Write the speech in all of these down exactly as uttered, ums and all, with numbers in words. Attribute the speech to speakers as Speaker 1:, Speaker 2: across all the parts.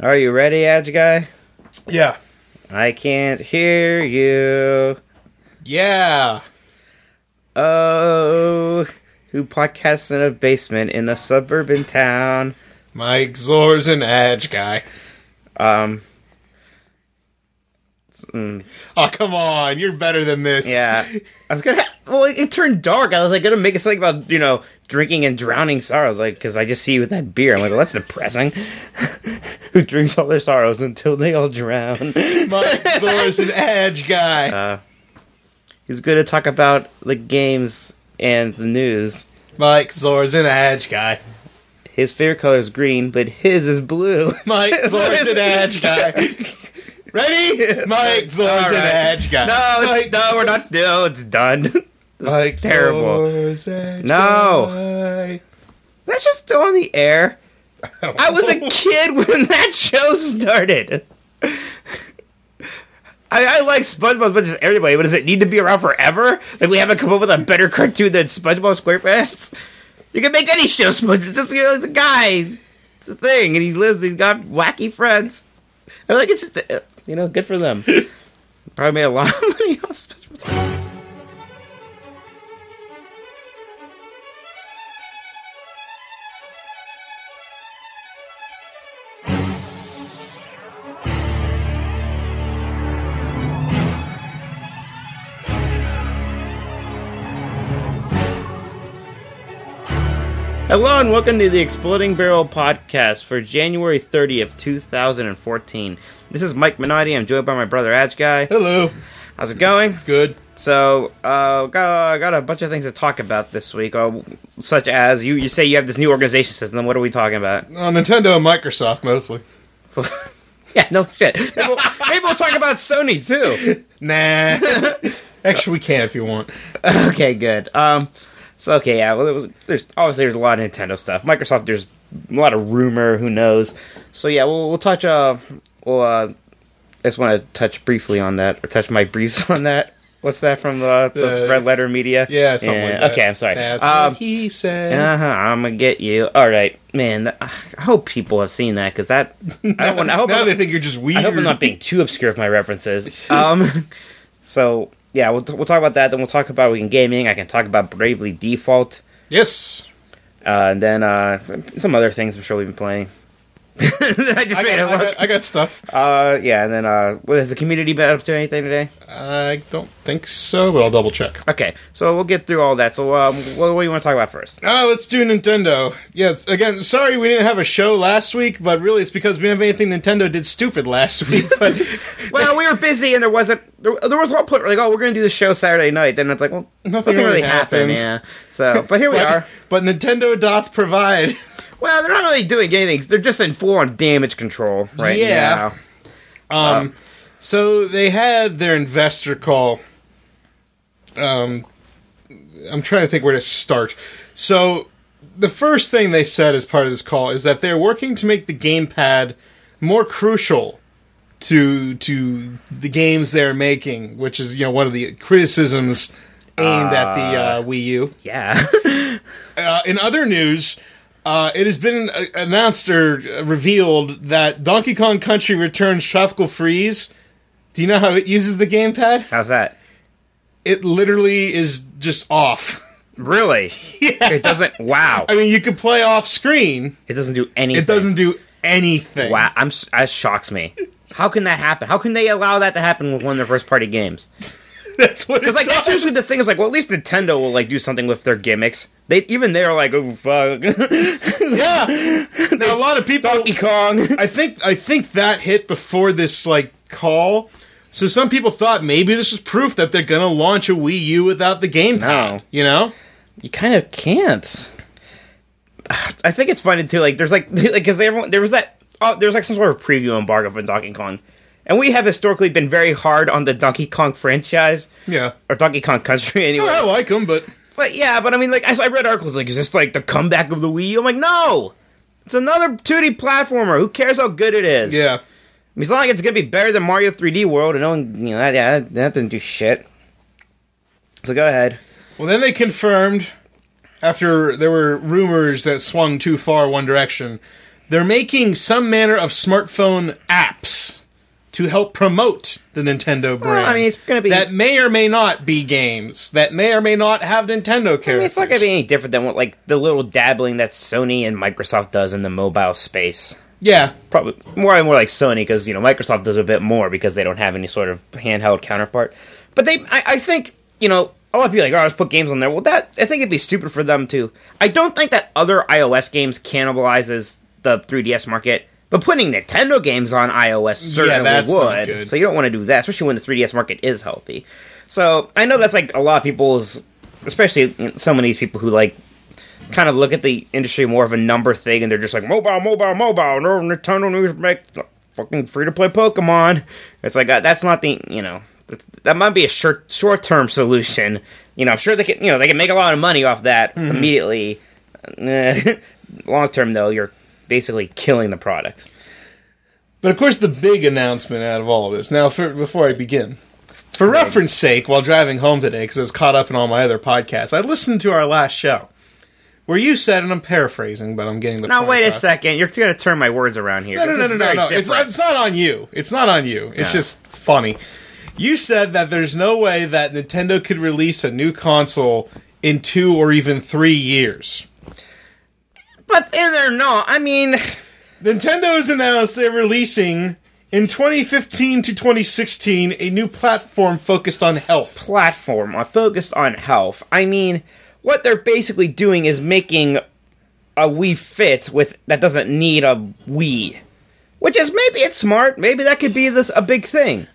Speaker 1: Are you ready, Edge Guy?
Speaker 2: Yeah.
Speaker 1: I can't hear you.
Speaker 2: Yeah.
Speaker 1: Oh, who podcasts in a basement in a suburban town?
Speaker 2: Mike Zor's an Edge Guy.
Speaker 1: Um. Mm.
Speaker 2: Oh, come on. You're better than this.
Speaker 1: Yeah. I was gonna... Well, it, it turned dark. I was like, gonna make us think about, you know, drinking and drowning sorrows. Like, because I just see you with that beer. I'm like, well, that's depressing. Who drinks all their sorrows until they all drown.
Speaker 2: Mike Zor's an Edge Guy.
Speaker 1: Uh, he's good to talk about the games and the news.
Speaker 2: Mike Zor's an Edge Guy.
Speaker 1: His favorite color is green, but his is blue.
Speaker 2: Mike Zor's an Edge Guy. Ready? Mike Zor's
Speaker 1: right.
Speaker 2: an Edge Guy.
Speaker 1: No,
Speaker 2: Mike,
Speaker 1: no, we're not still. It's done.
Speaker 2: Mike
Speaker 1: terrible.
Speaker 2: Zor's Edge
Speaker 1: No.
Speaker 2: Guy.
Speaker 1: That's just still on the air. I was a kid when that show started. I, I like SpongeBob as much as everybody, but does it need to be around forever? Like, we haven't come up with a better cartoon than SpongeBob SquarePants? You can make any show, SpongeBob. Just, you know, it's a guy. It's a thing, and he lives, he's got wacky friends. I like it's just, uh, you know, good for them. Probably made a lot of money off SpongeBob. Hello and welcome to the Exploding Barrel Podcast for January thirtieth, two thousand fourteen. This is Mike Minotti. I'm joined by my brother, Edge Guy.
Speaker 2: Hello.
Speaker 1: How's it going?
Speaker 2: Good.
Speaker 1: So, uh, got, got a bunch of things to talk about this week, uh, such as, you, you say you have this new organization system. What are we talking about?
Speaker 2: Uh, Nintendo and Microsoft, mostly.
Speaker 1: Yeah, no shit. Maybe we'll, maybe we'll talk about Sony, too.
Speaker 2: Nah. Actually, we can if you want.
Speaker 1: Okay, good. Um... So, okay, yeah, well, it was, there's obviously there's a lot of Nintendo stuff. Microsoft, there's a lot of rumor, who knows. So, yeah, we'll, we'll touch, uh, we'll, uh, I just want to touch briefly on that, or touch my briefs on that. What's that from the, the uh, Red Letter Media?
Speaker 2: Yeah, something yeah. like that.
Speaker 1: Okay, I'm sorry.
Speaker 2: That's
Speaker 1: um,
Speaker 2: what he said.
Speaker 1: Uh-huh, I'm gonna get you. Alright, man, I hope people have seen that, because that, I don't want, I hope
Speaker 2: now
Speaker 1: I'm,
Speaker 2: they think you're just weird.
Speaker 1: I hope I'm not being too obscure with my references. Um, so, yeah, we'll, we'll talk about that, then we'll talk about weekend gaming. I can talk about Bravely Default.
Speaker 2: Yes.
Speaker 1: Uh, and then uh, some other things I'm sure we've been playing. I just
Speaker 2: I
Speaker 1: made
Speaker 2: got,
Speaker 1: it look.
Speaker 2: I got, I got stuff.
Speaker 1: Uh, yeah, and then uh, what, has the community been up to anything today?
Speaker 2: I don't think so, but I'll double check.
Speaker 1: Okay, so we'll get through all that. So, um, what, what do you want to talk about first?
Speaker 2: Oh, let's do Nintendo. Yes, again, sorry we didn't have a show last week, but really it's because we didn't have anything Nintendo did stupid last week. But
Speaker 1: well, we were busy, and there wasn't. There, there was one point like, oh, we're going to do the show Saturday night. Then it's like, well,
Speaker 2: nothing,
Speaker 1: nothing
Speaker 2: really
Speaker 1: really
Speaker 2: happened.
Speaker 1: happened. Yeah. So, but here we
Speaker 2: but,
Speaker 1: are.
Speaker 2: But Nintendo doth provide.
Speaker 1: Well, they're not really doing anything. They're just in full-on damage control right
Speaker 2: yeah.
Speaker 1: now.
Speaker 2: Um,
Speaker 1: uh,
Speaker 2: so they had their investor call. Um, I'm trying to think where to start. So the first thing they said as part of this call is that they're working to make the gamepad more crucial to to the games they're making, which is, you know, one of the criticisms aimed uh, at the uh, Wii U.
Speaker 1: Yeah.
Speaker 2: uh, in other news, uh, it has been uh, announced or uh, revealed that Donkey Kong Country Returns Tropical Freeze. Do you know how it uses the gamepad?
Speaker 1: How's that?
Speaker 2: It literally is just off.
Speaker 1: Really?
Speaker 2: Yeah.
Speaker 1: It doesn't. Wow.
Speaker 2: I mean, you can play off screen.
Speaker 1: It doesn't do anything.
Speaker 2: It doesn't do anything.
Speaker 1: Wow. I'm. That shocks me. How can that happen? How can they allow that to happen with one of their first party games?
Speaker 2: That's what it
Speaker 1: Because like
Speaker 2: does.
Speaker 1: that's usually the thing is like, well, at least Nintendo will like do something with their gimmicks. They even they're like, oh fuck.
Speaker 2: Yeah. Now, a lot of people.
Speaker 1: Donkey Kong.
Speaker 2: I think I think that hit before this like call. So some people thought maybe this was proof that they're gonna launch a Wii U without the gamepad.
Speaker 1: No.
Speaker 2: You know?
Speaker 1: You kind of can't. I think it's funny too. Like, there's like, because everyone there was that. Oh, there's like some sort of preview embargo for Donkey Kong, and we have historically been very hard on the Donkey Kong franchise.
Speaker 2: Yeah.
Speaker 1: Or Donkey Kong Country anyway.
Speaker 2: Oh, I like them, but
Speaker 1: but yeah, but I mean, like I, I read articles like, is this like the comeback of the Wii U? I'm like, no, it's another two D platformer. Who cares how good it is?
Speaker 2: yeah.
Speaker 1: I mean, it's not like it's gonna be better than Mario three D World, and no one, you know, that, yeah, that, that didn't do shit. So go ahead.
Speaker 2: Well, then they confirmed, after there were rumors that swung too far one direction, they're making some manner of smartphone apps to help promote the Nintendo brand.
Speaker 1: Well, I mean, it's going to be...
Speaker 2: That may or may not be games. That may or may not have Nintendo characters.
Speaker 1: I mean, it's not going to be any different than what, like, the little dabbling that Sony and Microsoft does in the mobile space.
Speaker 2: Yeah.
Speaker 1: Probably more and more like Sony, because, you know, Microsoft does a bit more because they don't have any sort of handheld counterpart. But they, I, I think, you know, a lot of people are like, oh, let's put games on there. Well, that, I think it'd be stupid for them to... I don't think that other iOS games cannibalizes the three D S market. But putting Nintendo games on iOS certainly
Speaker 2: yeah,
Speaker 1: would. So you don't want to do that, especially when the three D S market is healthy. So I know that's like a lot of people's, especially some of these people who like kind of look at the industry more of a number thing, and they're just like, mobile, mobile, mobile, no, Nintendo needs to make fucking free-to-play Pokemon. It's like, uh, that's not the, you know, that might be a short, short-term solution. You know, I'm sure they can, you know, they can make a lot of money off that mm-hmm. immediately. Long-term, though, you're basically killing the product.
Speaker 2: But of course, the big announcement out of all of this. Now, for, before I begin, for right. reference sake, while driving home today, because I was caught up in all my other podcasts, I listened to our last show, where you said, and I'm paraphrasing, but I'm getting the
Speaker 1: now,
Speaker 2: point.
Speaker 1: Now, wait
Speaker 2: off.
Speaker 1: a second. You're going to turn my words around here.
Speaker 2: No, no, no, no, no, no. It's, it's not on you. It's not on you. It's no. just funny. You said that there's no way that Nintendo could release a new console in two or even three years.
Speaker 1: But and they're not. I mean...
Speaker 2: Nintendo has announced they're releasing, in twenty fifteen to twenty sixteen, a new platform focused on health.
Speaker 1: Platform uh, focused on health. I mean, what they're basically doing is making a Wii Fit with that doesn't need a Wii. Which is, maybe it's smart. Maybe that could be the, a big thing.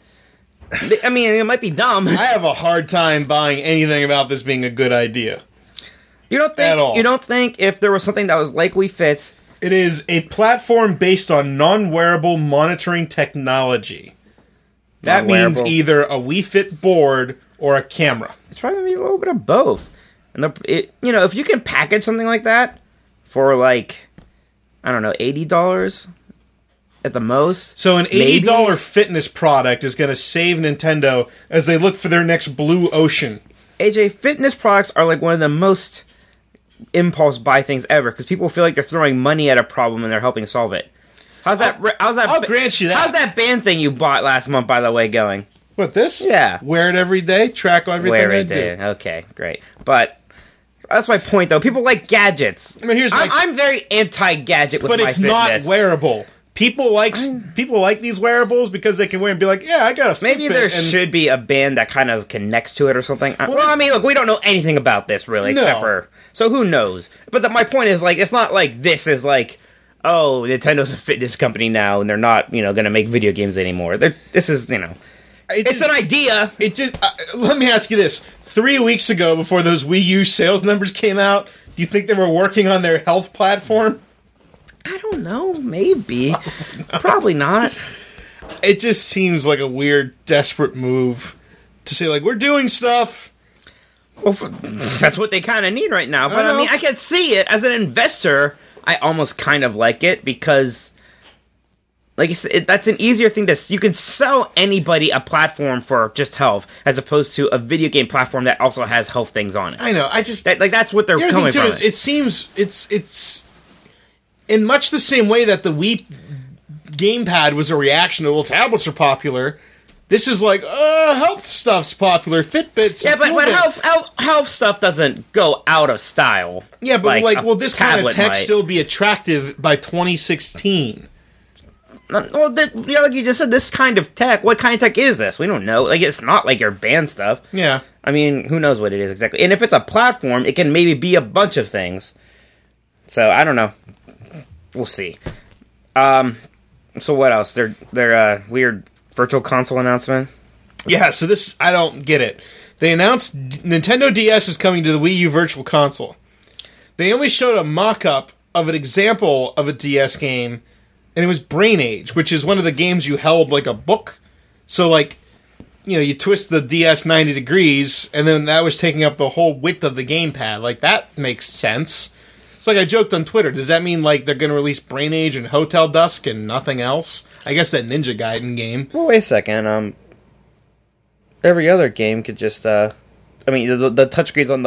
Speaker 1: I mean, it might be dumb.
Speaker 2: I have a hard time buying anything about this being a good idea.
Speaker 1: You don't think,
Speaker 2: At all.
Speaker 1: You don't think if there was something that was like Wii Fit...
Speaker 2: It is a platform based on non-wearable monitoring technology. That means either a Wii Fit board or a camera.
Speaker 1: It's probably going to be a little bit of both. And the, it, you know, if you can package something like that for like, I don't know, eighty dollars at the most.
Speaker 2: So an eighty dollars maybe? Fitness product is going to save Nintendo as they look for their next blue ocean.
Speaker 1: A J, fitness products are like one of the most impulse buy things ever, because people feel like they're throwing money at a problem and they're helping solve it. How's that?
Speaker 2: I'll,
Speaker 1: how's that?
Speaker 2: I'll grant you that.
Speaker 1: How's that band thing you bought last month, by the way, going?
Speaker 2: What, this?
Speaker 1: Yeah.
Speaker 2: Wear it every day. Track everything
Speaker 1: Wear
Speaker 2: I
Speaker 1: it day. do. Okay, great. But that's my point, though. People like gadgets.
Speaker 2: I mean, here's my...
Speaker 1: I'm, I'm very anti-gadget with
Speaker 2: but
Speaker 1: my
Speaker 2: it's
Speaker 1: fitness.
Speaker 2: not wearable. People like I'm... people like these wearables because they can wear and be like, yeah, I got a Fitbit.
Speaker 1: Maybe there
Speaker 2: and...
Speaker 1: should be a band that kind of connects to it or something. Well, well I mean, look, we don't know anything about this, really,
Speaker 2: no.
Speaker 1: except for... So who knows? But the, my point is, like, it's not like this is like, oh, Nintendo's a fitness company now, and they're not, you know, going to make video games anymore. They're, this is, you know, it it's just, an idea.
Speaker 2: It just. Uh, let me ask you this: three weeks ago, before those Wii U sales numbers came out, do you think they were working on their health platform?
Speaker 1: I don't know. Maybe. Probably not.
Speaker 2: It just seems like a weird, desperate move to say, like, we're doing stuff.
Speaker 1: Well, for, that's what they kind of need right now. But I, I mean, I can see it as an investor. I almost kind of like it because, like, it's, it, that's an easier thing to. You can sell anybody a platform for just health, as opposed to a video game platform that also has health things on it.
Speaker 2: I know. I just
Speaker 1: that, like that's what they're the coming from.
Speaker 2: Is, it. it seems it's it's in much the same way that the Wii gamepad was a reaction to, well, tablets are popular. This is like, uh, health stuff's popular. Fitbits.
Speaker 1: Yeah, but, but health, health health stuff doesn't go out of style.
Speaker 2: Yeah, but like, like will this kind of tech
Speaker 1: might.
Speaker 2: still be attractive by twenty sixteen?
Speaker 1: Well, the, you know, like you just said, this kind of tech. What kind of tech is this? We don't know. Like, it's not like your band stuff.
Speaker 2: Yeah.
Speaker 1: I mean, who knows what it is exactly? And if it's a platform, it can maybe be a bunch of things. So I don't know. We'll see. Um. So what else? They're they're uh, weird. Virtual console announcement?
Speaker 2: Yeah, so this, I don't get it. They announced Nintendo D S is coming to the Wii U Virtual Console. They only showed a mock-up of an example of a D S game, and it was Brain Age, which is one of the games you held like a book. So, like, you know, you twist the D S ninety degrees, and then that was taking up the whole width of the gamepad. Like, that makes sense. It's like I joked on Twitter. Does that mean, like, they're going to release Brain Age and Hotel Dusk and nothing else? I guess that Ninja Gaiden game.
Speaker 1: Well, wait a second. Um, every other game could just, uh... I mean, the, the touchscreens on the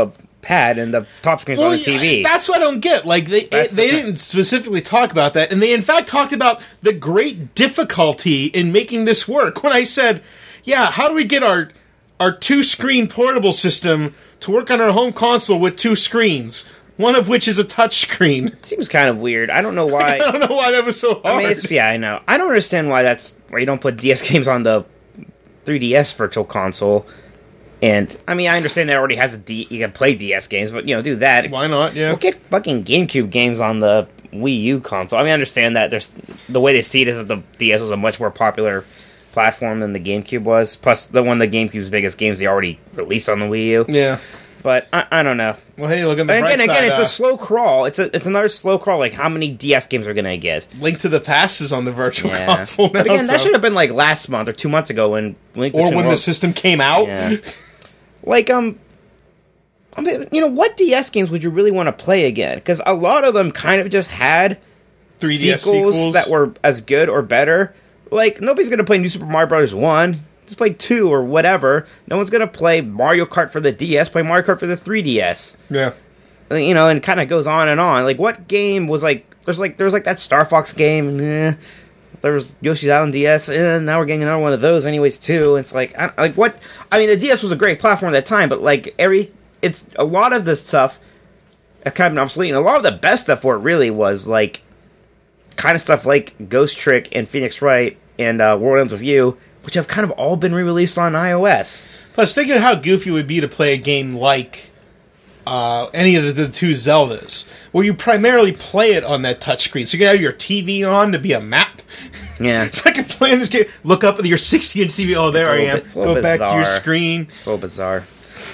Speaker 1: pad and the top screen's
Speaker 2: Well,
Speaker 1: on the T V.
Speaker 2: That's what I don't get. Like they
Speaker 1: That's
Speaker 2: they
Speaker 1: the-
Speaker 2: didn't specifically talk about that, and they in fact talked about the great difficulty in making this work. When I said, "Yeah, how do we get our our two screen portable system to work on our home console with two screens, one of which is a touch screen?"
Speaker 1: It seems kind of weird. I don't know why.
Speaker 2: I don't know why that was so hard.
Speaker 1: I mean, it's, yeah, I know. I don't understand why that's why you don't put D S games on the three D S Virtual Console. And I mean, I understand it already has a D. You can play D S games, but you know, do that.
Speaker 2: Why not? Yeah.
Speaker 1: Well, get fucking GameCube games on the Wii U console. I mean, I understand that there's the way they see it is that the D S was a much more popular platform than the GameCube was. Plus, the one of the GameCube's biggest games they already released on the Wii U.
Speaker 2: Yeah.
Speaker 1: But I, I don't know.
Speaker 2: Well, hey, look at the
Speaker 1: And
Speaker 2: bright
Speaker 1: again,
Speaker 2: side.
Speaker 1: again, it's
Speaker 2: uh,
Speaker 1: a slow crawl. It's a it's another slow crawl. Like how many D S games are gonna get?
Speaker 2: Link to the Past is on the Virtual
Speaker 1: Yeah.
Speaker 2: Console now.
Speaker 1: But again, that
Speaker 2: so-
Speaker 1: should have been like last month or two months ago when Link
Speaker 2: or
Speaker 1: Between
Speaker 2: when the
Speaker 1: Worlds-
Speaker 2: system came out.
Speaker 1: Yeah. Like, um, I mean, you know, what D S games would you really want to play again? Because a lot of them kind of just had
Speaker 2: three D S
Speaker 1: sequels,
Speaker 2: sequels
Speaker 1: that were as good or better. Like, nobody's going to play New Super Mario Bros. one. Just play two or whatever. No one's going to play Mario Kart for the D S. Play Mario Kart for the three D S.
Speaker 2: Yeah.
Speaker 1: You know, and it kind of goes on and on. Like, what game was like... There's like there's like that Star Fox game. Eh. There was Yoshi's Island D S. Eh, now we're getting another one of those anyways, too. It's like... I, like, what... I mean, the D S was a great platform at that time, but, like, every... It's... A lot of the stuff... It's kind of been obsolete. And a lot of the best stuff for it really was, like... Kind of stuff like Ghost Trick and Phoenix Wright and uh, World Ends With You, which have kind of all been re-released on iOS.
Speaker 2: Plus, think of how goofy it would be to play a game like uh, any of the, the two Zeldas, where you primarily play it on that touchscreen. So you can have your T V on to be a map.
Speaker 1: Yeah.
Speaker 2: It's like playing this game. Look up at your sixty-inch T V. Oh, there I
Speaker 1: little
Speaker 2: am.
Speaker 1: bit- it's a little
Speaker 2: Go back to your
Speaker 1: bizarre.
Speaker 2: screen.
Speaker 1: It's a little bizarre.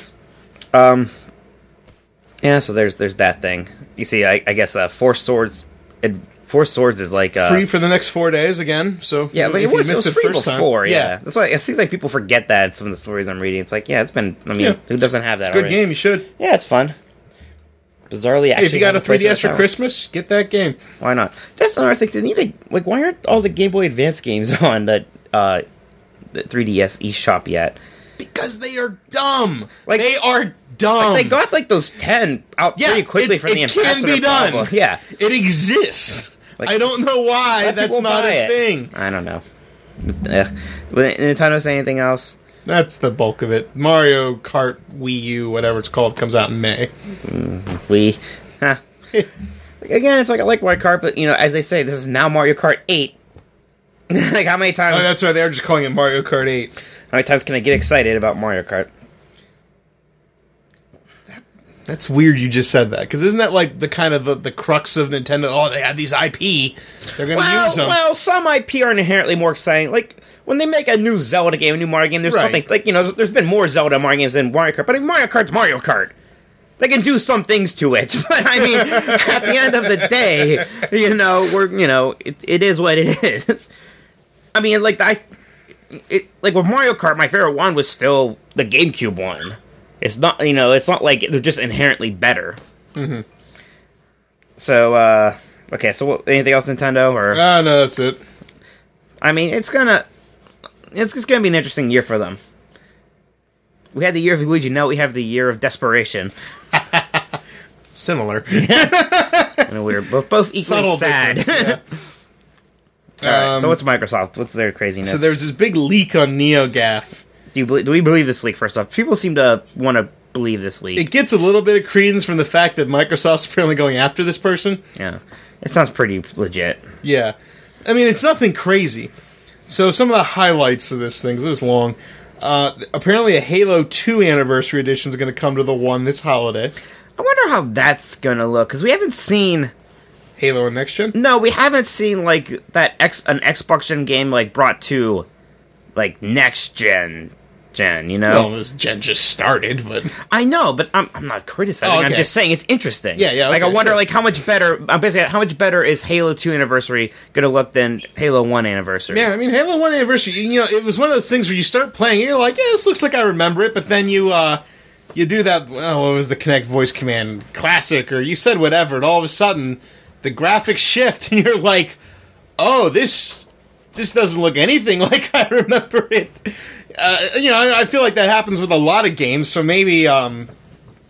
Speaker 1: Um, yeah, so there's there's that thing. You see, I, I guess uh, Four Swords, it, Four Swords is like uh,
Speaker 2: Free for the next four days again. So
Speaker 1: yeah, but
Speaker 2: if
Speaker 1: it
Speaker 2: you
Speaker 1: was, it
Speaker 2: missed
Speaker 1: was free
Speaker 2: first time-
Speaker 1: before. Yeah. that's why it seems like people forget that in some of the stories I'm reading. It's like, yeah, it's been. I mean,
Speaker 2: Yeah.
Speaker 1: who doesn't have that?
Speaker 2: It's a good
Speaker 1: already?
Speaker 2: game. You should.
Speaker 1: Yeah, it's fun. Bizarrely, actually,
Speaker 2: Hey, if you got
Speaker 1: has
Speaker 2: a
Speaker 1: place
Speaker 2: three D
Speaker 1: in
Speaker 2: S
Speaker 1: the
Speaker 2: for
Speaker 1: town.
Speaker 2: Christmas, get that game.
Speaker 1: Why not? That's another thing. They need to like. Why aren't all the Game Boy Advance games on the uh, the three D S eShop yet?
Speaker 2: Because they are dumb.
Speaker 1: Like-
Speaker 2: they are dumb.
Speaker 1: They got like those ten out
Speaker 2: Yeah,
Speaker 1: pretty quickly
Speaker 2: it-
Speaker 1: for the
Speaker 2: it can
Speaker 1: ambassador
Speaker 2: be done.
Speaker 1: problem. Yeah,
Speaker 2: It exists.
Speaker 1: Like,
Speaker 2: I don't know why
Speaker 1: let
Speaker 2: that's
Speaker 1: people
Speaker 2: not
Speaker 1: buy
Speaker 2: a
Speaker 1: it.
Speaker 2: thing.
Speaker 1: I don't know. Ugh. Will Nintendo say anything else?
Speaker 2: That's the bulk of it. Mario Kart Wii U, whatever it's called, comes out in May.
Speaker 1: We, huh. Again, it's like I like Mario Kart, but you know, as they say, this is now Mario Kart eight. Like how many times?
Speaker 2: Oh, that's right. They're just calling it Mario Kart eight.
Speaker 1: How many times can I get excited about Mario Kart?
Speaker 2: That's weird. You just said that because isn't that like the kind of the, the crux of Nintendo? Oh, they have these I P. They're going to
Speaker 1: Well,
Speaker 2: use them.
Speaker 1: well, some I P are inherently more exciting. Like when they make a new Zelda game, a new Mario game, there's
Speaker 2: Right.
Speaker 1: something like you know, there's been more Zelda Mario games than Mario Kart, but I mean, Mario Kart's Mario Kart. They can do some things to it, but I mean, at the end of the day, you know, we're you know, it, it is what it is. I mean, like I, it, like with Mario Kart, my favorite one was still the GameCube one. It's not, you know, it's not like they're just inherently better.
Speaker 2: Mm-hmm.
Speaker 1: So, uh, okay, so what, anything else, Nintendo? Or
Speaker 2: Ah, no, that's it.
Speaker 1: I mean, it's gonna, it's just gonna be an interesting year for them. We had the year of Luigi, now we have the year of desperation.
Speaker 2: Similar.
Speaker 1: And we're both, both equally
Speaker 2: Subtle
Speaker 1: sad.
Speaker 2: difference, yeah.
Speaker 1: All right,
Speaker 2: Um,
Speaker 1: so what's Microsoft? What's their craziness?
Speaker 2: So there's this big leak on NeoGAF.
Speaker 1: do, you believe, do we believe this leak, first off? People seem to want to believe this leak.
Speaker 2: It gets a little bit of credence from the fact that Microsoft's apparently going after this person.
Speaker 1: Yeah. It sounds pretty legit.
Speaker 2: Yeah. I mean, it's nothing crazy. So some of the highlights of this thing, 'cause it was long. Uh, apparently a Halo two Anniversary Edition is going to come to the one this holiday.
Speaker 1: I wonder how that's gonna look, because we haven't seen...
Speaker 2: Halo and Next Gen?
Speaker 1: No, we haven't seen, like, that X, an Xbox Gen game, like, brought to, like, next gen, gen, you know?
Speaker 2: Well, this gen just started, but...
Speaker 1: I know, but I'm, I'm not criticizing.
Speaker 2: Oh, okay.
Speaker 1: I'm just saying it's interesting.
Speaker 2: Yeah, yeah,
Speaker 1: Like, I
Speaker 2: okay,
Speaker 1: wonder,
Speaker 2: sure.
Speaker 1: like, how much better... I'm basically, how much better is Halo two Anniversary gonna look than Halo one Anniversary?
Speaker 2: Yeah, I mean, Halo one Anniversary, you know, it was one of those things where you start playing and you're like, yeah, this looks like I remember it, but then you, uh... You do that, well, what was the Kinect voice command? Classic, or you said whatever, and all of a sudden, the graphics shift, and you're like, oh, this this doesn't look anything like I remember it. Uh, you know, I, I feel like that happens with a lot of games, so maybe, um,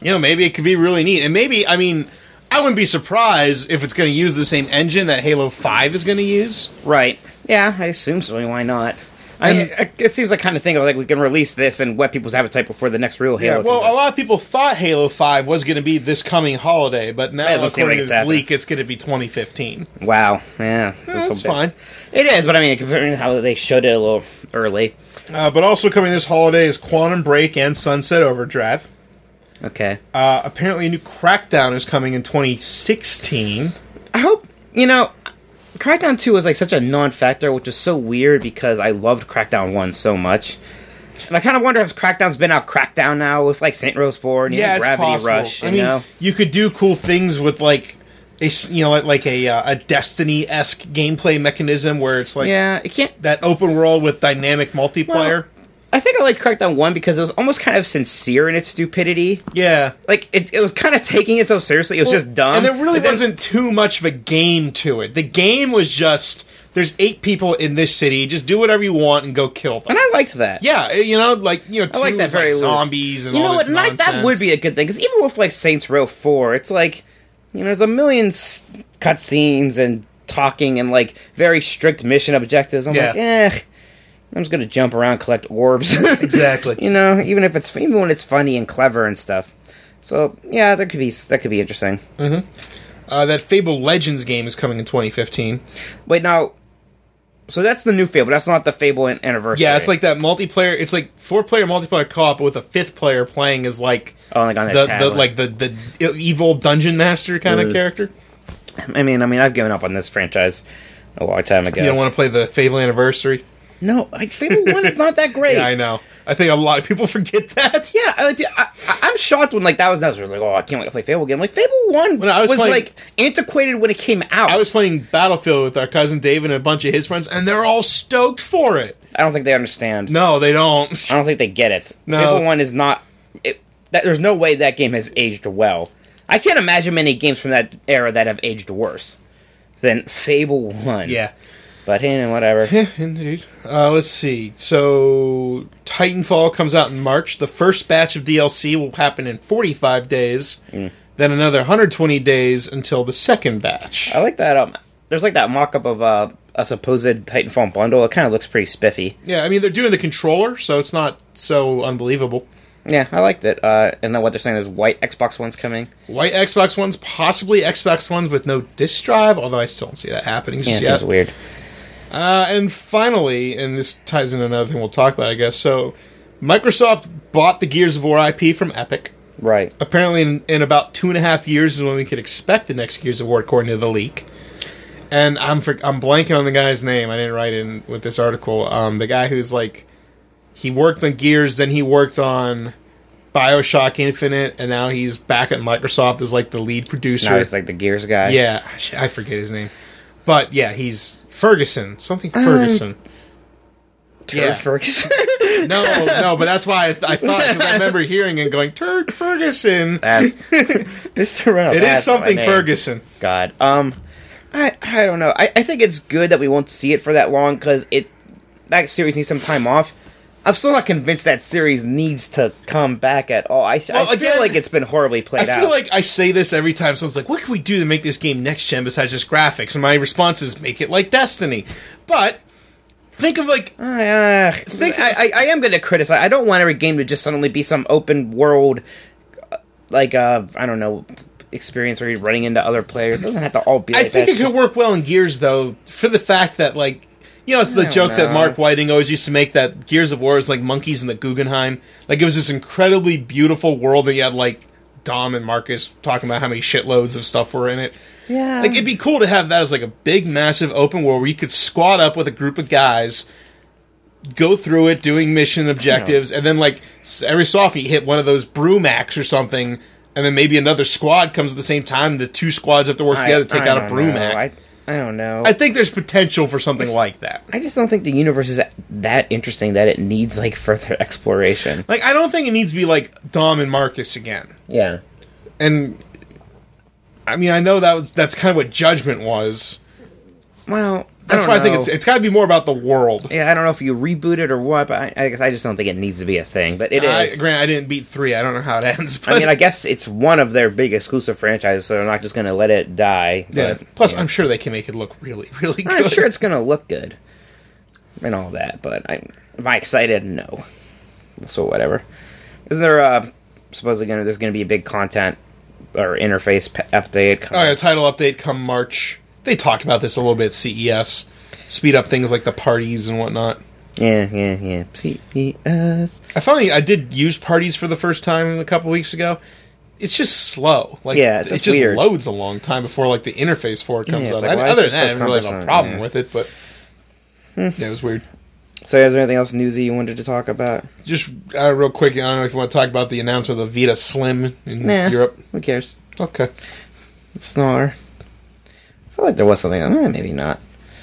Speaker 2: You know, maybe it could be really neat. And maybe, I mean, I wouldn't be surprised if it's going to use the same engine that Halo five is going to use.
Speaker 1: Right. Yeah, I assume so. Why not? I,
Speaker 2: And-
Speaker 1: it seems like kind of thing of like we can release this and whet people's appetite before the next real Halo.
Speaker 2: Yeah, well,
Speaker 1: comes
Speaker 2: a lot of people thought Halo five was going to be this coming holiday, but now,
Speaker 1: That doesn't seem
Speaker 2: according
Speaker 1: like
Speaker 2: to
Speaker 1: it's
Speaker 2: this leak, it's going to be twenty fifteen.
Speaker 1: out. Wow. Yeah.
Speaker 2: That's
Speaker 1: a bit-
Speaker 2: fine.
Speaker 1: It is, but I mean, considering how they showed it a little early.
Speaker 2: Uh, but also coming this holiday is Quantum Break and Sunset Overdrive.
Speaker 1: Okay.
Speaker 2: Uh, apparently, a new Crackdown is coming in twenty sixteen.
Speaker 1: I hope, you know, Crackdown two was like such a non-factor, which is so weird because I loved Crackdown one so much. And I kind of wonder if Crackdown's been out Crackdown now with like Saint Rose four and you
Speaker 2: Yeah,
Speaker 1: know,
Speaker 2: it's
Speaker 1: Gravity
Speaker 2: possible.
Speaker 1: Rush. You
Speaker 2: I mean,
Speaker 1: know?
Speaker 2: you could do cool things with like a s- you know like, like a uh, a Destiny-esque gameplay mechanism where it's like
Speaker 1: Yeah, it can't.
Speaker 2: that open world with dynamic multiplayer.
Speaker 1: Well, I think I liked Crackdown one because it was almost kind of sincere in its stupidity.
Speaker 2: Yeah.
Speaker 1: Like, it, it was kind of taking it so seriously, it was just dumb.
Speaker 2: And there really
Speaker 1: But then-
Speaker 2: wasn't too much of a game to it. The game was just, there's eight people in this city, just do whatever you want and go kill them.
Speaker 1: And I liked that.
Speaker 2: Yeah, you know, like, you know, two
Speaker 1: I like that
Speaker 2: is
Speaker 1: very
Speaker 2: like
Speaker 1: loose.
Speaker 2: zombies and
Speaker 1: You know
Speaker 2: all
Speaker 1: what?
Speaker 2: this
Speaker 1: And I,
Speaker 2: nonsense.
Speaker 1: that would be a good thing, because even with, like, Saints Row four, it's like, you know, there's a million s- cutscenes and talking and, like, very strict mission objectives. I'm
Speaker 2: Yeah.
Speaker 1: like, eh, I'm just gonna jump around, collect orbs.
Speaker 2: Exactly.
Speaker 1: You know, even if it's, even when it's funny and clever and stuff. So, yeah, that could be, that could be interesting.
Speaker 2: Uh, that Fable Legends game is coming in twenty fifteen.
Speaker 1: Wait, now, so that's the new Fable, that's not the Fable an- anniversary.
Speaker 2: Yeah, it's like that multiplayer. It's like four-player multiplayer co-op with a fifth player playing as like
Speaker 1: oh, like on that
Speaker 2: the, the
Speaker 1: tablet.
Speaker 2: like the the evil dungeon master kind of
Speaker 1: Ugh.
Speaker 2: character.
Speaker 1: I mean, I mean, I've given up on this franchise a long time ago.
Speaker 2: You don't want to play the Fable Anniversary?
Speaker 1: No, like Fable One is not that great.
Speaker 2: Yeah, I know. I think a lot of people forget that.
Speaker 1: Yeah, I, like, I, I- I'm shocked when like that was that was like, oh, I can't wait to play Fable again. Like Fable One
Speaker 2: When I was
Speaker 1: was,
Speaker 2: playing-
Speaker 1: like antiquated when it came out.
Speaker 2: I was playing Battlefield with our cousin David and a bunch of his friends, and they're all stoked for it.
Speaker 1: I don't think they understand.
Speaker 2: No, they don't.
Speaker 1: I don't think they get it.
Speaker 2: No.
Speaker 1: Fable One is not. It, that, there's no way that game has aged well. I can't imagine many games from that era that have aged worse than Fable One.
Speaker 2: Yeah.
Speaker 1: But hey, whatever.
Speaker 2: Yeah, indeed. Uh, let's see. So, Titanfall comes out in March. The first batch of D L C will happen in forty-five days.
Speaker 1: Mm.
Speaker 2: Then another one hundred twenty days until the second batch.
Speaker 1: I like that. Um, there's like that mock-up of uh, a supposed Titanfall bundle. It kind of looks pretty spiffy.
Speaker 2: Yeah, I mean, they're doing the controller, so it's not so unbelievable.
Speaker 1: Yeah, I liked it. Uh, and then what they're saying is white Xbox One's coming.
Speaker 2: White Xbox Ones, possibly Xbox Ones with no disc drive, although I still don't see that happening
Speaker 1: Yeah,
Speaker 2: just
Speaker 1: it
Speaker 2: yet.
Speaker 1: seems weird.
Speaker 2: Uh, and finally, and this ties into another thing we'll talk about, I guess. So, Microsoft bought the Gears of War I P from Epic.
Speaker 1: Right.
Speaker 2: Apparently, in, in about two and a half years is when we could expect the next Gears of War, according to the leak. And I'm for, I'm blanking on the guy's name. I didn't write in with this article. Um, the guy who's like, he worked on Gears, then he worked on BioShock Infinite, and now he's back at Microsoft as like the lead producer.
Speaker 1: Now he's like the Gears guy.
Speaker 2: Yeah, shit, I forget his name, but yeah, he's Ferguson, something
Speaker 1: Um,
Speaker 2: Ferguson.
Speaker 1: Turd
Speaker 2: yeah.
Speaker 1: Ferguson.
Speaker 2: No, no, but that's why I, th- I thought, because I remember hearing and going, Turd Ferguson.
Speaker 1: That's just to run.
Speaker 2: It is something Ferguson.
Speaker 1: God. Um, I I don't know. I, I think it's good that we won't see it for that long because it that series needs some time off. I'm still not convinced that series needs to come back at all. I,
Speaker 2: Well,
Speaker 1: I
Speaker 2: again,
Speaker 1: feel like it's been horribly played
Speaker 2: I feel
Speaker 1: out.
Speaker 2: like I say this every time someone's like, what can we do to make this game next gen besides just graphics? And my response is, make it like Destiny. But, think of like,
Speaker 1: Uh,
Speaker 2: Think of-
Speaker 1: I, I, I am going to criticize. I don't want every game to just suddenly be some open world, uh, like uh, I don't know, experience where you're running into other players. It doesn't have to all be.
Speaker 2: I
Speaker 1: Like
Speaker 2: think
Speaker 1: that
Speaker 2: it could work well in Gears, though, for the fact that, like, you know, it's the
Speaker 1: I don't
Speaker 2: joke that
Speaker 1: know.
Speaker 2: Mark Whiting always used to make, that Gears of War is like monkeys in the Guggenheim. Like, it was this incredibly beautiful world that you had, like, Dom and Marcus talking about how many shitloads of stuff were in it.
Speaker 1: Yeah.
Speaker 2: Like, it'd be cool to have that as, like, a big, massive open world where you could squad up with a group of guys, go through it, doing mission objectives, and then, like, s- every so often you hit one of those Brumacs or something, and then maybe another squad comes at the same time, the two squads have to work
Speaker 1: I-
Speaker 2: together to take
Speaker 1: I
Speaker 2: out a
Speaker 1: don't know.
Speaker 2: Brumac.
Speaker 1: I, I don't know.
Speaker 2: I think there's potential for something like that.
Speaker 1: I just don't think the universe is that interesting that it needs like further exploration.
Speaker 2: Like, I don't think it needs to be like Dom and Marcus again.
Speaker 1: Yeah.
Speaker 2: And I mean, I know that was that's kind of what Judgment was.
Speaker 1: Well,
Speaker 2: That's
Speaker 1: I
Speaker 2: why I think
Speaker 1: know.
Speaker 2: it's it's got to be more about the world.
Speaker 1: Yeah, I don't know if you reboot it or what, but I, I guess I just don't think it needs to be a thing. But it
Speaker 2: I,
Speaker 1: is.
Speaker 2: Granted, I didn't beat three. I don't know how it ends. But
Speaker 1: I mean, I guess it's one of their big exclusive franchises, so they're not just going to let it die.
Speaker 2: yeah.
Speaker 1: But,
Speaker 2: Plus,
Speaker 1: yeah.
Speaker 2: I'm sure they can make it look really, really good.
Speaker 1: I'm sure it's going to look good and all that. But I, am I excited? No. So whatever. Is there uh, supposedly going to there's going to be a big content or interface p- update? Coming?
Speaker 2: Oh yeah, title update come March. They talked about this a little bit at C E S. Speed up things like the parties and whatnot.
Speaker 1: Yeah, yeah, yeah. C E S.
Speaker 2: I finally I did use parties for the first time a couple weeks ago. It's just slow. Like
Speaker 1: Yeah, it's
Speaker 2: it
Speaker 1: just
Speaker 2: just
Speaker 1: weird.
Speaker 2: loads a long time before like the interface for it comes
Speaker 1: Yeah,
Speaker 2: up.
Speaker 1: it's like,
Speaker 2: I,
Speaker 1: why
Speaker 2: other
Speaker 1: is
Speaker 2: than
Speaker 1: this
Speaker 2: that, I
Speaker 1: so
Speaker 2: didn't really have a
Speaker 1: cumbersome?
Speaker 2: problem
Speaker 1: Yeah.
Speaker 2: with it, but yeah, it was weird.
Speaker 1: So is there anything else newsy you wanted to talk about?
Speaker 2: Just uh, real quick, I don't know if you want to talk about the announcement of the Vita Slim in
Speaker 1: Nah.
Speaker 2: Europe.
Speaker 1: Who cares?
Speaker 2: Okay.
Speaker 1: It's smaller. I feel like there was something. Eh, maybe not.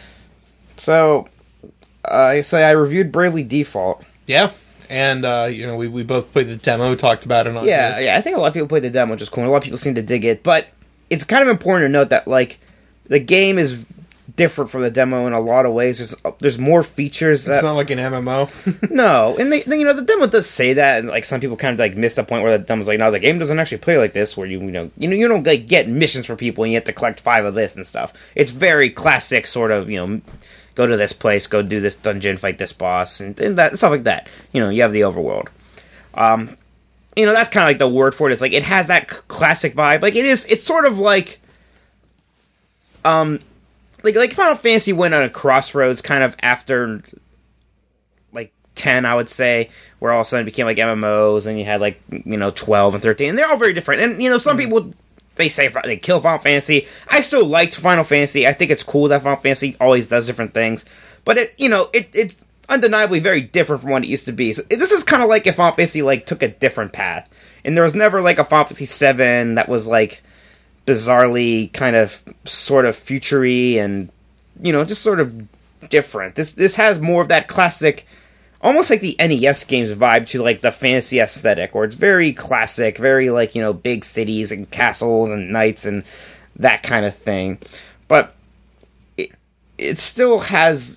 Speaker 1: So, uh, so I reviewed Bravely Default.
Speaker 2: Yeah. And, uh, you know, we, we both played the demo, talked about it on
Speaker 1: Yeah,
Speaker 2: here.
Speaker 1: yeah. I think a lot of people played the demo, which is cool. And a lot of people seem to dig it, but it's kind of important to note that like the game is different from the demo in a lot of ways. There's there's more features that
Speaker 2: It's not like an M M O.
Speaker 1: no, and they, they, you know, the demo does say that, and like some people kind of like miss the point where the demo's like, no, the game doesn't actually play like this, where you you know you know you don't like get missions for people and you have to collect five of this and stuff. It's very classic, sort of, you know, go to this place, go do this dungeon, fight this boss, and, and that stuff like that. You know, you have the overworld. Um, you know, that's kind of like the word for it. It's like it has that c- classic vibe. Like it is, it's sort of like, um. Like, like Final Fantasy went on a crossroads kind of after, like, ten, I would say, where all of a sudden it became, like, M M Os, and you had, like, you know, twelve and thirteen, and they're all very different. And, you know, some mm-hmm. people, they say they kill Final Fantasy. I still liked Final Fantasy. I think it's cool that Final Fantasy always does different things. But, it, you know, it it's undeniably very different from what it used to be. So this is kind of like if Final Fantasy, like, took a different path. And there was never, like, a Final Fantasy seven that was, like, bizarrely kind of sort of future-y and, you know, just sort of different. This this has more of that classic, almost like the N E S games vibe to like the fantasy aesthetic, where it's very classic, very like, you know, big cities and castles and knights and that kind of thing. But it it still has,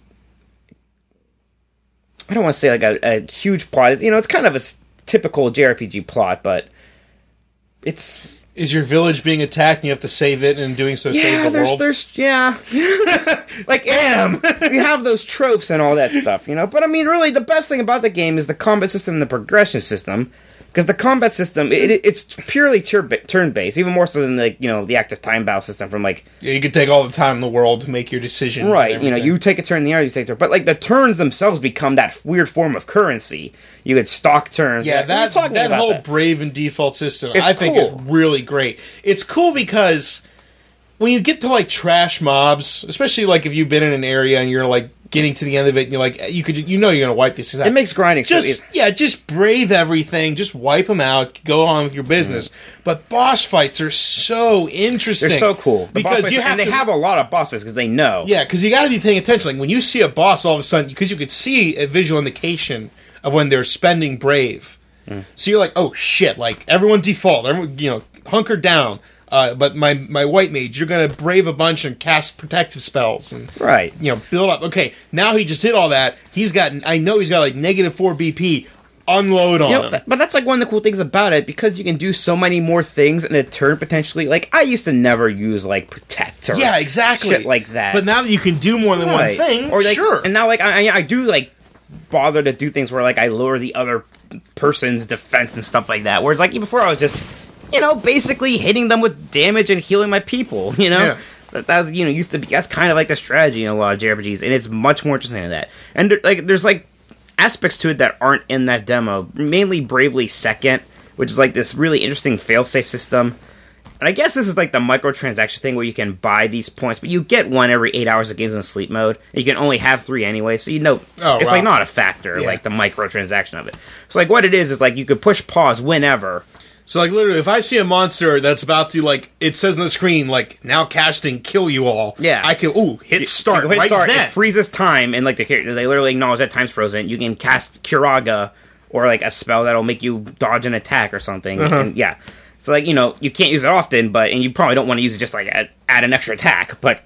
Speaker 1: I don't want to say like a, a huge plot. You know, it's kind of a s- typical J R P G plot, but it's...
Speaker 2: Is your village being attacked and you have to save it, and in doing so
Speaker 1: Yeah,
Speaker 2: save the
Speaker 1: there's,
Speaker 2: world?
Speaker 1: there's, yeah. Like, damn! We have those tropes and all that stuff, you know? But, I mean, really, the best thing about the game is the combat system and the progression system. Because the combat system, it, it, it's purely tur- turn-based, even more so than, like, you know, the active time battle system from, like...
Speaker 2: Yeah, you could take all the time in the world to make your decisions.
Speaker 1: Right, you know, you take a turn in the air, you take a turn. But, like, the turns themselves become that weird form of currency. You get stock turns.
Speaker 2: Yeah,
Speaker 1: like,
Speaker 2: that,
Speaker 1: we're talking
Speaker 2: that
Speaker 1: about
Speaker 2: whole
Speaker 1: that.
Speaker 2: Brave and default system,
Speaker 1: It's
Speaker 2: I think
Speaker 1: cool.
Speaker 2: is really great. It's cool because when you get to, like, trash mobs, especially, like, if you've been in an area and you're, like, getting to the end of it and you're like, you could, you know you're going to wipe these out.
Speaker 1: It makes grinding so
Speaker 2: Just,
Speaker 1: easy.
Speaker 2: yeah, just brave everything, just wipe them out, go on with your business.
Speaker 1: Mm.
Speaker 2: But boss fights are so interesting.
Speaker 1: They're so cool. The boss
Speaker 2: because
Speaker 1: fights-
Speaker 2: you have
Speaker 1: and they
Speaker 2: to,
Speaker 1: have a lot of boss fights because they know.
Speaker 2: yeah, because you got to be paying attention. Like when you see a boss, all of a sudden, because you could see a visual indication of when they're spending brave. Mm. So you're like, oh shit! Like everyone default, everyone, you know, hunker down. Uh, but my my white mage, you're gonna brave a bunch and cast protective spells and
Speaker 1: Right.
Speaker 2: you know, build up. Okay, now he just did all that. He's got, I know he's got like negative four B P. Unload on
Speaker 1: You know,
Speaker 2: him.
Speaker 1: th- but that's like one of the cool things about it, because you can do so many more things in a turn potentially. Like I used to never use like protect or
Speaker 2: Yeah, exactly.
Speaker 1: shit like that.
Speaker 2: But now that you can do more than
Speaker 1: Right.
Speaker 2: one thing,
Speaker 1: or like,
Speaker 2: sure.
Speaker 1: and now like I, I I do like bother to do things where like I lower the other person's defense and stuff like that. Whereas like before I was just, you know, basically hitting them with damage and healing my people. You know.
Speaker 2: Yeah.
Speaker 1: That, that's, you know, used to be, that's kind of like the strategy in a lot of J R P Gs, and it's much more interesting than that. And there, like, there's like aspects to it that aren't in that demo. Mainly Bravely Second, which is like this really interesting failsafe system. And I guess this is like the microtransaction thing where you can buy these points, but you get one every eight hours of games in sleep mode. And you can only have three anyway, so you know
Speaker 2: Oh,
Speaker 1: it's
Speaker 2: wow.
Speaker 1: like not a factor,
Speaker 2: Yeah.
Speaker 1: like the microtransaction of it. So like what it is is like you could push pause whenever.
Speaker 2: So, like, literally, if I see a monster that's about to, like, it says on the screen, like, now casting, kill you all.
Speaker 1: Yeah.
Speaker 2: I can, ooh, hit start
Speaker 1: You hit
Speaker 2: right
Speaker 1: start,
Speaker 2: then.
Speaker 1: It freezes time, and like the character, they literally acknowledge that time's frozen. You can cast Kiraga, or like a spell that'll make you dodge an attack or something.
Speaker 2: Uh-huh.
Speaker 1: And yeah, so like, you know, you can't use it often, but and you probably don't want to use it just like add, add an extra attack. But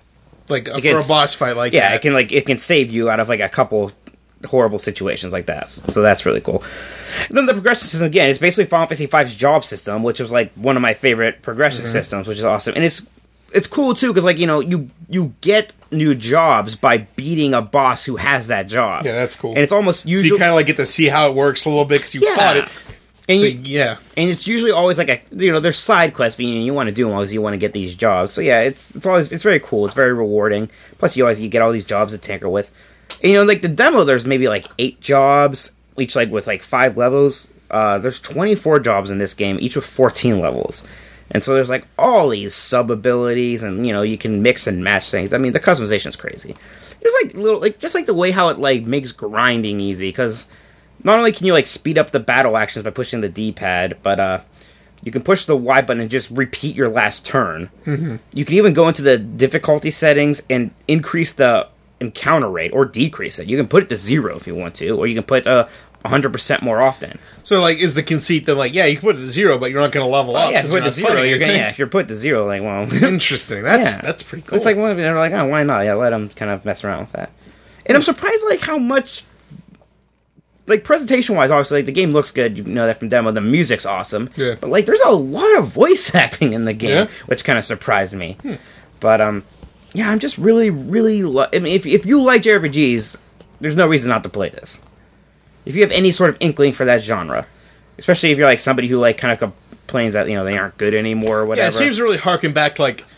Speaker 2: like uh,
Speaker 1: It
Speaker 2: for a
Speaker 1: gets-
Speaker 2: boss fight like
Speaker 1: yeah,
Speaker 2: that.
Speaker 1: it can like it can save you out of like a couple horrible situations like that. So that's really cool. And then the progression system again, it's basically Final Fantasy V's job system, which was like one of my favorite progression
Speaker 2: Mm-hmm.
Speaker 1: systems, which is awesome. And it's it's cool too because like you know you you get new jobs by beating a boss who has that job.
Speaker 2: Yeah, that's cool.
Speaker 1: And it's almost
Speaker 2: So
Speaker 1: usually
Speaker 2: you kind of like get to see how it works a little bit because you
Speaker 1: Yeah.
Speaker 2: fought it.
Speaker 1: and
Speaker 2: So
Speaker 1: you-
Speaker 2: yeah,
Speaker 1: and it's usually always like a you know there's side quests but you, you want to do them because you want to get these jobs. So yeah, it's it's always it's very cool. It's very rewarding. Plus you always you get all these jobs to tinker with. And, you know, like the demo, there's maybe like eight jobs, each like with like five levels. Uh, there's twenty-four jobs in this game, each with fourteen levels. And so there's like all these sub abilities, and you know you can mix and match things. I mean, the customization's crazy. It's like little, like just like the way how it like makes grinding easy because not only can you like speed up the battle actions by pushing the D-pad, but uh, you can push the Y button and just repeat your last turn. Mm-hmm. You can even go into the difficulty settings and increase the encounter rate or decrease it. You can put it to zero if you want to, or you can put uh, one hundred percent more often.
Speaker 2: so like is the conceit that like yeah you can put it to zero but you're not going to level up.
Speaker 1: Oh, yeah, if
Speaker 2: 'cause
Speaker 1: you put it to
Speaker 2: you're not
Speaker 1: zero,
Speaker 2: fighting
Speaker 1: you're gonna,
Speaker 2: anything.
Speaker 1: yeah, if you're put to zero, like, well...
Speaker 2: Interesting. That's
Speaker 1: Yeah.
Speaker 2: that's pretty cool.
Speaker 1: It's like, well, they're like, oh, why not? Yeah, let them kind of mess around with that. And I'm surprised, like, how much... Like, presentation-wise, obviously, like, the game looks good. You know that from demo. The music's awesome.
Speaker 2: Yeah.
Speaker 1: But, like, there's a lot of voice acting in the game,
Speaker 2: Yeah?
Speaker 1: which kind of surprised me. Hmm. But, um... yeah, I'm just really, really... Lo- I mean, if, if you like J R P Gs, there's no reason not to play this. If you have any sort of inkling for that genre. Especially if you're, like, somebody who, like, kind of complains that, you know, they aren't good anymore or whatever.
Speaker 2: yeah, it seems to really harken back to like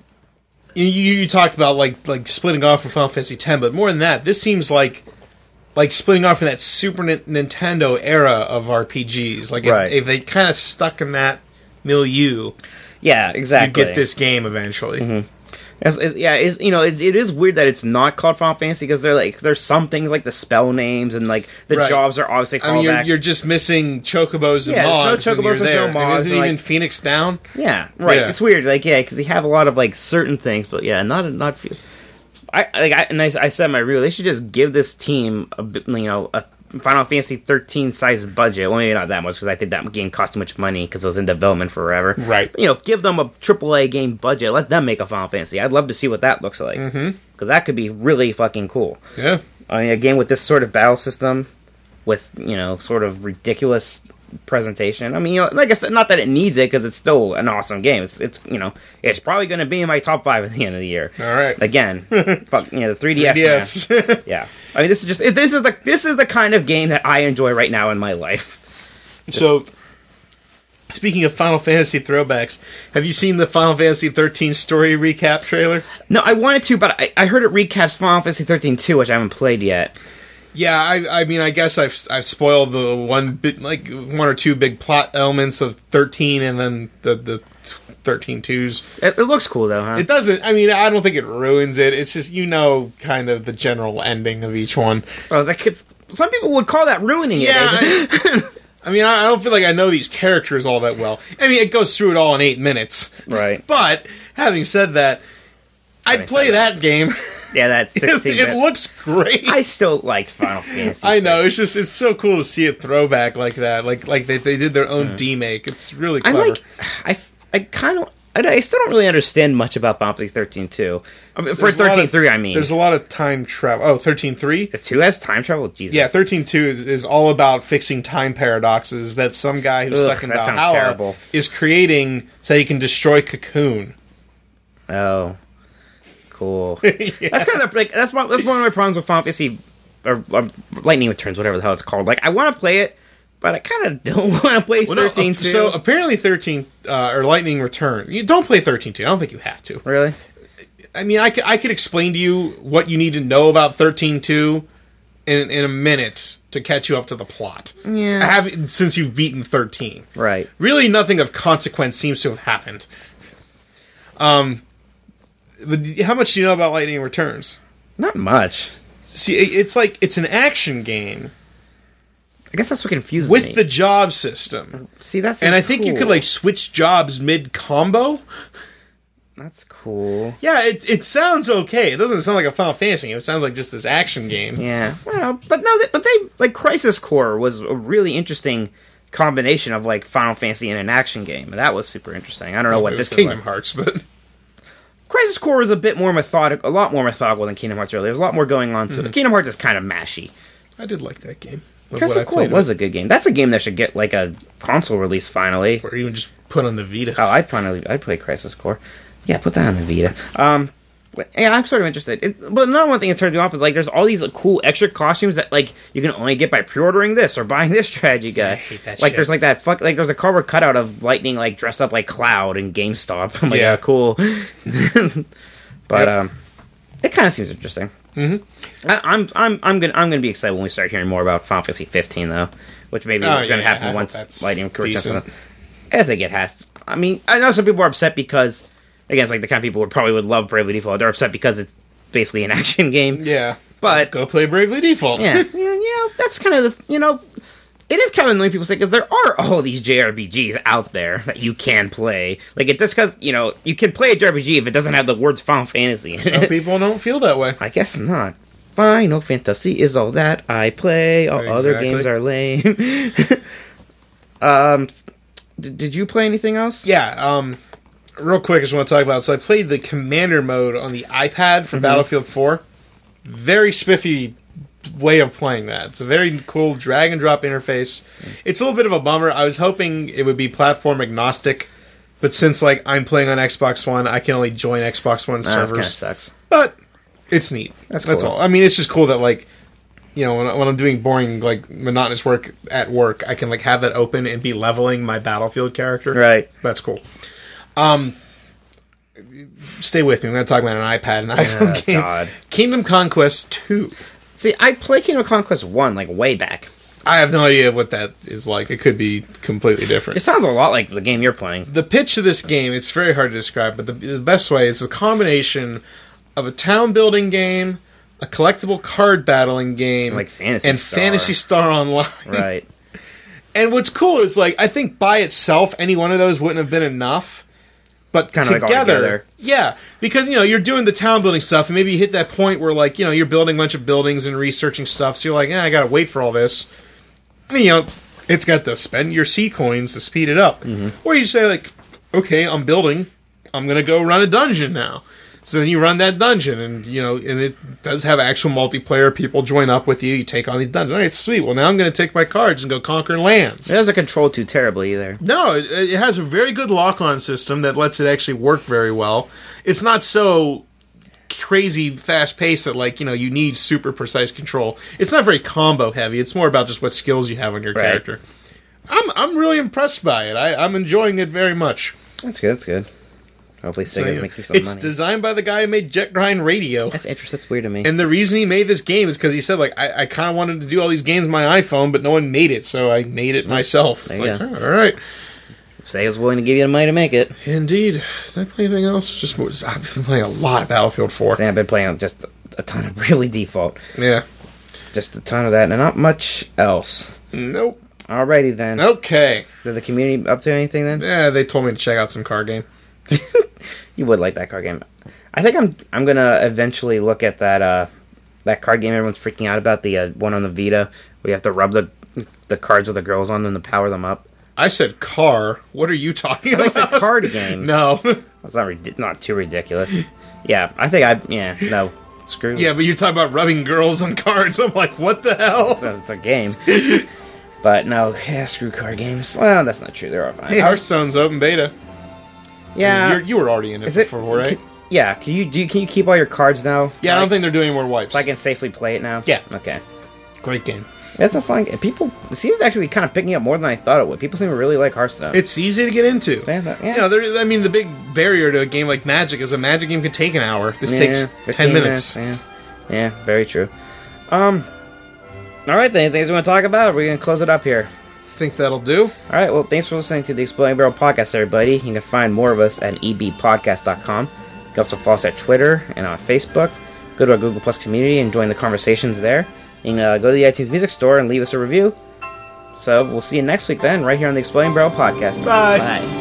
Speaker 2: you, you you talked about like like splitting off from Final Fantasy X, but more than that, this seems like like splitting off from that Super Nin- Nintendo era of R P Gs. Like if,
Speaker 1: Right.
Speaker 2: if they kind of stuck in that milieu,
Speaker 1: Yeah,
Speaker 2: you
Speaker 1: exactly.
Speaker 2: get this game eventually.
Speaker 1: It's, it's, yeah, it's, you know, it's, it is weird that it's not called Final Fantasy because they're like there's some things like the spell names and like the
Speaker 2: Right.
Speaker 1: jobs are obviously
Speaker 2: I
Speaker 1: called
Speaker 2: mean, you're,
Speaker 1: back.
Speaker 2: you're just missing chocobos and
Speaker 1: Yeah, there's no
Speaker 2: mogs, and
Speaker 1: chocobos,
Speaker 2: you're
Speaker 1: there's no
Speaker 2: there. And
Speaker 1: mogs,
Speaker 2: isn't
Speaker 1: and,
Speaker 2: even
Speaker 1: like-
Speaker 2: Phoenix Down?
Speaker 1: yeah, right.
Speaker 2: Yeah.
Speaker 1: It's weird, like yeah, because they have a lot of like certain things, but yeah, not not. few- I like I and I, I said in my review they should just give this team a bit, you know a Final Fantasy thirteen size budget. Well, maybe not that much because I think that game cost too much money because it was in development forever.
Speaker 2: Right.
Speaker 1: But, you know, give them a triple A game budget. Let them make a Final Fantasy. I'd love to see what that looks like because mm-hmm. that could be really fucking cool.
Speaker 2: Yeah.
Speaker 1: I mean, a game with this sort of battle system, with you know, sort of ridiculous presentation. I mean, you know, like I said, not that it needs it because it's still an awesome game. It's, it's you know, it's probably going to be in my top five at the end of the year.
Speaker 2: All right.
Speaker 1: Again, fuck, you know, the three D S.
Speaker 2: three D S.
Speaker 1: man. Yeah, I mean, this is just it, this is the this is the kind of game that I enjoy right now in my life.
Speaker 2: So, speaking of Final Fantasy throwbacks, have you seen the Final Fantasy thirteen story recap trailer?
Speaker 1: No, I wanted to, but I, I heard it recaps Final Fantasy thirteen two, which I haven't played yet.
Speaker 2: Yeah, I, I mean, I guess I've I've spoiled the one bit, like one or two big plot elements of thirteen, and then the the thirteen twos.
Speaker 1: It, it looks cool though, huh?
Speaker 2: It doesn't. I mean, I don't think it ruins it. It's just you know, kind of the general ending of each one.
Speaker 1: oh, that could, some people would call that ruining it.
Speaker 2: Yeah. I, I mean, I I don't feel like I know these characters all that well. I mean, it goes through it all in eight minutes.
Speaker 1: Right.
Speaker 2: But having said that, I'd
Speaker 1: Having
Speaker 2: play
Speaker 1: said
Speaker 2: that game.
Speaker 1: Yeah, that
Speaker 2: It,
Speaker 1: sixteen.
Speaker 2: it looks great.
Speaker 1: I still liked Final Fantasy.
Speaker 2: I know, it's just it's so cool to see a throwback like that. Like like they, they did their own demake. It's really
Speaker 1: I
Speaker 2: clever.
Speaker 1: like. I I kind of. I, I still don't really understand much about Final Fantasy thirteen two. I mean, for
Speaker 2: There's a lot
Speaker 1: thirteen
Speaker 2: of-
Speaker 1: three, I mean,
Speaker 2: There's a lot of time travel. Oh, thirteen three?
Speaker 1: the two has time travel. Jesus.
Speaker 2: Yeah, thirteen two is, is all about fixing time paradoxes that some guy who's
Speaker 1: Ugh,
Speaker 2: stuck in
Speaker 1: that sounds
Speaker 2: Valhalla
Speaker 1: terrible.
Speaker 2: is creating so he can destroy Cocoon.
Speaker 1: Oh. Cool. That's kind of like that's one, that's one of my problems with Final Fantasy or um, Lightning Returns, whatever the hell it's called. Like, I want to play it, but I kind of don't want to play
Speaker 2: Well, no,
Speaker 1: thirteen
Speaker 2: uh,
Speaker 1: two.
Speaker 2: so apparently thirteen uh, or Lightning Return. You don't play thirteen two. I don't think you have to.
Speaker 1: Really?
Speaker 2: I mean, I could, I could explain to you what you need to know about thirteen two in in a minute to catch you up to the plot.
Speaker 1: Yeah.
Speaker 2: I have since you've beaten thirteen.
Speaker 1: Right.
Speaker 2: Really, nothing of consequence seems to have happened. Um, but how much do you know about Lightning Returns?
Speaker 1: Not much.
Speaker 2: See, it- it's like it's an action game
Speaker 1: I guess that's what confuses
Speaker 2: with
Speaker 1: me.
Speaker 2: the job system,
Speaker 1: See, that's
Speaker 2: and I think you could like switch jobs mid combo.
Speaker 1: That's cool.
Speaker 2: Yeah, it it sounds okay. It doesn't sound like a Final Fantasy game. It sounds like just this action game.
Speaker 1: Yeah. Well, but no, they, but they like Crisis Core was a really interesting combination of like Final Fantasy and an action game. That was super interesting. I don't know what
Speaker 2: It
Speaker 1: this
Speaker 2: was Kingdom
Speaker 1: is like.
Speaker 2: Hearts, but
Speaker 1: Crisis Core was a bit more methodical, a lot more methodical than Kingdom Hearts earlier. There's a lot more going on to mm-hmm. it. Kingdom Hearts is kind of mashy.
Speaker 2: I did like that game.
Speaker 1: Crisis Core was a good game. That's a game that should get like a console release finally,
Speaker 2: or even just put on the Vita.
Speaker 1: Oh, I'd finally I'd play Crisis Core. Yeah, put that on the Vita. Um, yeah, I'm sort of interested. It, but another one thing that turned me off is like there's all these like, cool extra costumes that like you can only get by pre-ordering this or buying this strategy guy.
Speaker 2: I hate that
Speaker 1: like
Speaker 2: shit.
Speaker 1: There's like that fuck like there's a cardboard cutout of Lightning like dressed up like Cloud in GameStop. I'm like, yeah, yeah cool. But yep. um, it kind of seems interesting.
Speaker 2: Mm-hmm.
Speaker 1: I, I'm I'm I'm gonna I'm gonna be excited when we start hearing more about Final Fantasy fifteen though, which maybe
Speaker 2: oh,
Speaker 1: is gonna
Speaker 2: yeah,
Speaker 1: happen
Speaker 2: I
Speaker 1: once Lightning corrects.
Speaker 2: decent.
Speaker 1: I think it has. To. I mean, I know some people are upset because again, it's like the kind of people who probably would love Bravely Default. They're upset because it's basically an action game.
Speaker 2: Yeah,
Speaker 1: but
Speaker 2: go play Bravely Default.
Speaker 1: Yeah, you know that's kind of the you know. It is kind of annoying people say because there are all these J R P Gs out there that you can play. Like it just because you know you can play a J R P G if it doesn't have the words Final Fantasy. In
Speaker 2: Some
Speaker 1: it.
Speaker 2: people don't feel that way.
Speaker 1: I guess not. Final Fantasy is all that I play. All exactly. Other games are lame. um, d- did you play anything else?
Speaker 2: Yeah. Um, real quick, I just want to talk about. So I played the Commander mode on the iPad for mm-hmm. Battlefield four. Very spiffy way of playing that. It's a very cool drag and drop interface. It's a little bit of a bummer. I was hoping it would be platform agnostic, but since like I'm playing on Xbox One, I can only join Xbox One servers.
Speaker 1: That kind of sucks.
Speaker 2: But it's neat.
Speaker 1: That's cool.
Speaker 2: That's all. I mean, it's just cool that like you know when, when I'm doing boring like monotonous work at work, I can like have that open and be leveling my Battlefield character.
Speaker 1: Right.
Speaker 2: That's cool. Um. Stay with me. I'm going to talk about an iPad and iPhone
Speaker 1: oh,
Speaker 2: game.
Speaker 1: God.
Speaker 2: Kingdom Conquest two.
Speaker 1: See, I played Kingdom Conquest one, like, way back.
Speaker 2: I have no idea what that is like. It could be completely different.
Speaker 1: It sounds a lot like the game you're playing.
Speaker 2: The pitch of this game, it's very hard to describe, but the, the best way is a combination of a town-building game, a collectible card battling game,
Speaker 1: like Phantasy
Speaker 2: and
Speaker 1: Star.
Speaker 2: Phantasy Star Online.
Speaker 1: Right.
Speaker 2: And what's cool is, like, I think by itself, any one of those wouldn't have been enough. But kind of together, like together, yeah, because, you know, you're doing the town building stuff, and maybe you hit that point where, like, you know, you're building a bunch of buildings and researching stuff, so you're like, eh, I gotta wait for all this. And, you know, it's got the spend your C coins to speed it up.
Speaker 1: Mm-hmm.
Speaker 2: Or you say, like, okay, I'm building, I'm gonna go run a dungeon now. So then you run that dungeon, and, you know, and it does have actual multiplayer. People join up with you, you take on these dungeons. All right, sweet. Well, now I'm going to take my cards and go conquer lands.
Speaker 1: It doesn't control too terribly either.
Speaker 2: No, it, it has a very good lock-on system that lets it actually work very well. It's not so crazy fast-paced that, like, you know, you need super precise control. It's not very combo-heavy. It's more about just what skills you have on your
Speaker 1: right.
Speaker 2: character. I'm I'm really impressed by it. I, I'm enjoying it very much.
Speaker 1: That's good, that's good. Hopefully Sega's
Speaker 2: so, yeah.
Speaker 1: making some
Speaker 2: it's
Speaker 1: money.
Speaker 2: It's designed by the guy who made Jet Grind Radio.
Speaker 1: That's interesting. That's weird to me.
Speaker 2: And the reason he made this game is because he said, like, I, I kind of wanted to do all these games on my iPhone, but no one made it, so I made it myself.
Speaker 1: There
Speaker 2: it's
Speaker 1: you
Speaker 2: like,
Speaker 1: go.
Speaker 2: oh, all right.
Speaker 1: Sega's willing to give you the money to make it.
Speaker 2: Indeed. Did I play anything else? Just I've been playing a lot of Battlefield four.
Speaker 1: See, I've been playing just a ton of Bravely Default.
Speaker 2: Yeah.
Speaker 1: Just a ton of that, and not much else.
Speaker 2: Nope.
Speaker 1: Alrighty then.
Speaker 2: Okay.
Speaker 1: Did the community up to anything then?
Speaker 2: Yeah, they told me to check out some card game.
Speaker 1: You would like that card game. I think I'm I'm gonna eventually look at that uh, that card game everyone's freaking out about, the uh, one on the Vita where you have to rub the the cards with the girls on them to power them up.
Speaker 2: I said car. What are you talking
Speaker 1: I
Speaker 2: about?
Speaker 1: said card games.
Speaker 2: No,
Speaker 1: it's not rid- not too ridiculous. Yeah, I think I yeah no screw.
Speaker 2: Yeah, but you're talking about rubbing girls on cards. I'm like, what the hell?
Speaker 1: It's a, it's a game. But no, yeah, screw card games. Well, that's not true. There are fine.
Speaker 2: Hey, Hearthstone's open beta.
Speaker 1: Yeah,
Speaker 2: I mean, you were already in it
Speaker 1: Is it,
Speaker 2: before, right?
Speaker 1: Can, yeah, can you do? You, can you keep all your cards now?
Speaker 2: Yeah,
Speaker 1: like,
Speaker 2: I don't think they're doing any more wipes.
Speaker 1: So I can safely play it now.
Speaker 2: Yeah.
Speaker 1: Okay.
Speaker 2: Great game.
Speaker 1: It's a fun game. People, it seems to actually be kind of picking up more than I thought it would. People seem to really like Hearthstone.
Speaker 2: It's easy to get into.
Speaker 1: Yeah, but, yeah.
Speaker 2: You know, there, I mean, the big barrier to a game like Magic is a Magic game can take an hour. This
Speaker 1: yeah,
Speaker 2: takes ten minutes.
Speaker 1: minutes. Yeah. yeah, very true. Um. All right, then. Anything you want to talk about? We're going to close it up here.
Speaker 2: Think that'll do.
Speaker 1: All right, well, thanks for listening to the Exploding Barrel Podcast, everybody. You can find more of us at e b podcast dot com. You can also follow us at Twitter and on Facebook. Go to our Google Plus community and join the conversations there. You can uh, go to the iTunes Music Store and leave us a review. So we'll see you next week then, right here on the Exploding Barrel Podcast.
Speaker 2: Bye.
Speaker 1: Bye.